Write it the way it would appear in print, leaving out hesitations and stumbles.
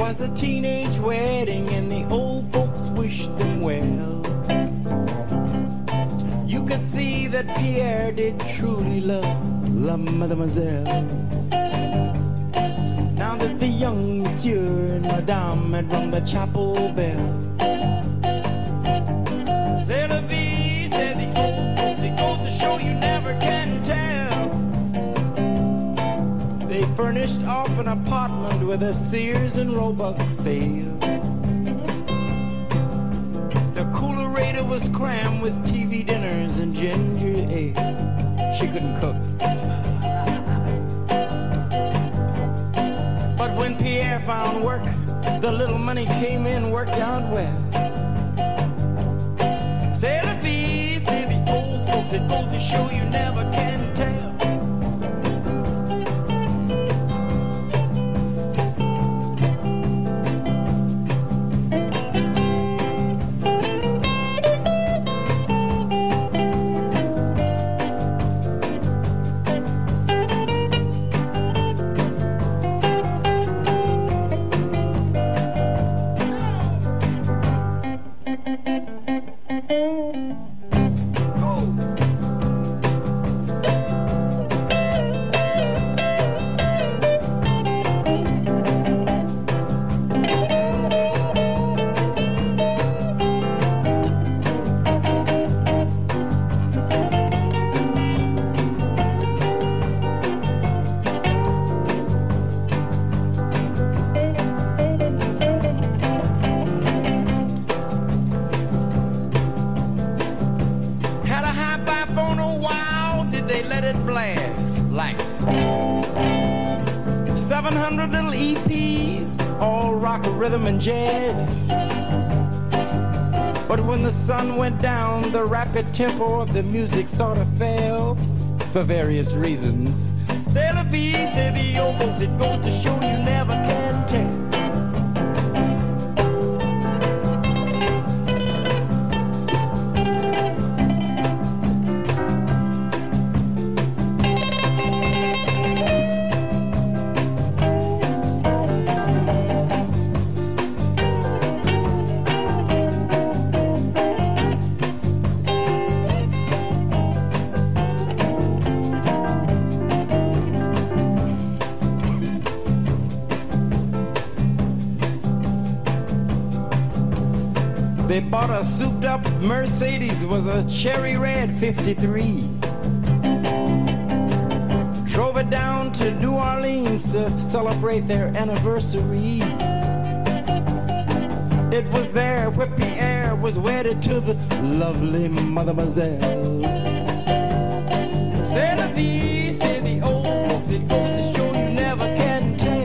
was a teenage wedding and the old folks wished them well. You could see that Pierre did truly love La Mademoiselle. Now that the young monsieur and madame had rung the chapel bell, c'est la vie, said the old folks, it goes to show you never can tell. They furnished off an apartment with a Sears and Roebuck sale. The coolerator was crammed with TV dinners and ginger ale. She couldn't cook. But when Pierre found work, the little money came in, worked out well. C'est la vie, say the old folks, it goes to show you never can tell. Like 700 little EPs, all rock, rhythm, and jazz. But when the sun went down, the rapid tempo of the music sort of fell for various reasons. C'est la vie, c'est the old folks, it goes to show you never can tell. They bought a souped-up Mercedes, was a cherry red 53. Drove it down to New Orleans to celebrate their anniversary. It was there where Pierre was wedded to the lovely Mademoiselle. C'est la vie, say the old folks, it goes to show you never can tell.